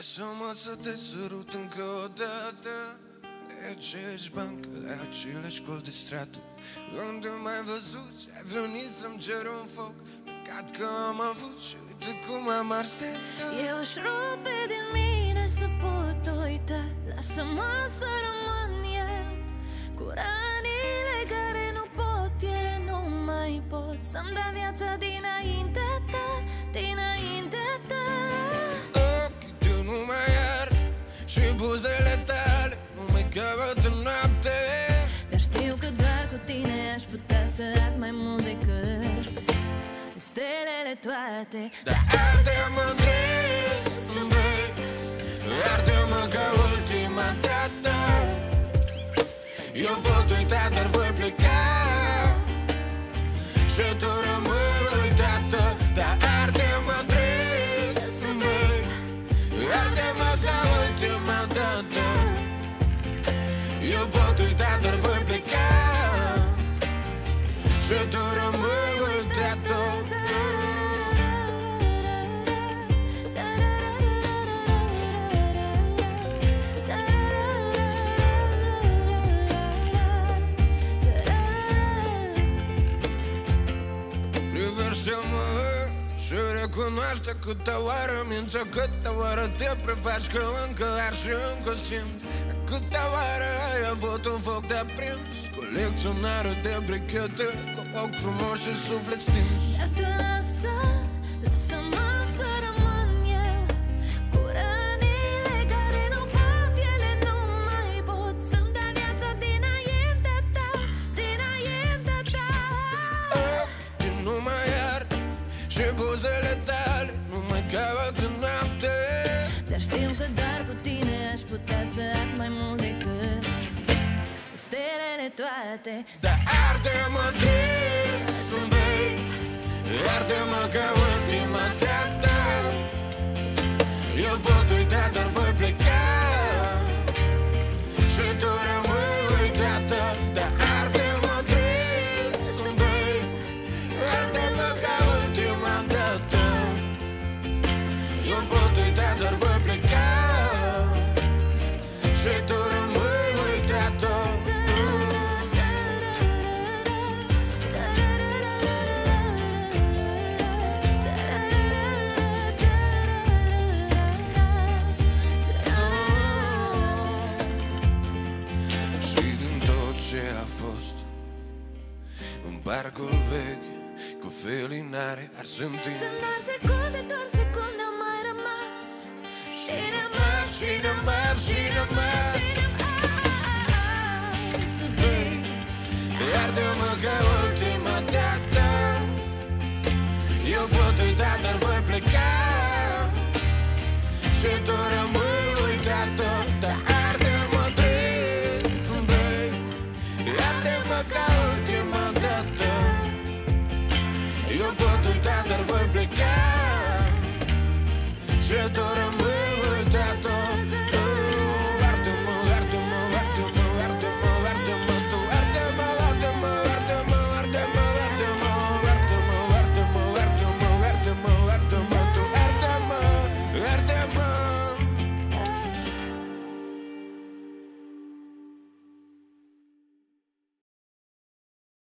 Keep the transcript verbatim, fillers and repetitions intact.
Lasă-mă să te sărut încă o dată pe aceeași bancă, la acele școli de stradă, unde m-ai văzut și ai venit să-mi cer un foc. Păcat că am avut și uite cum am ars de tot. Eu aș rupe din mine să pot uita. Lasă-mă să rămân eu cu ranile care nu pot, ele nu mai pot să-mi dea viața dinaintea ta, dinaintea ta. Ochii tăi nu mai ard și buzele tale nu mai caută noapte. Dar știu că doar cu tine aș putea să ard mai mult decât stelele toate. Dar arde-mă drept, băi, arde-mă ca ultima dată. Eu pot uita, dar voi pleca și tu rămâi uitată. Dar arde-mă drept, băi, arde-mă ca ultima dată. Eu pot uita, dar voi pleca și tu rămâi uitată. Privește-mă și recunoaște câtă oară minți, câtă oară te prefaci că încă ar și încă simți. Câtă oară ai avut un foc de aprins, colecționarul de brichete cu ochi frumoși și suflet stins. Dar tu lasă, lasă-mă să rămân eu cu rănile care nu pot, ele nu mai pot să-mi dea viața dinaintea ta, dinaintea ta. Ochii nu mai ard și buzele tale nu mai caută noapte. Dar știu că doar cu tine aș putea să ard mai mult decât stelele toate. Dar arde-mă drept, băi, arde-mă ca ultima dată. Eu pot uita, dar voi pleca și tu rămâi uitată. Dar arde-mă drept, băi, arde-mă ca ultima dată. Eu pot uita, dar voi pleca și tu rămâi uitată. A fost în parcul vechi cu felinare arsând timp. Sunt doar secunde, doar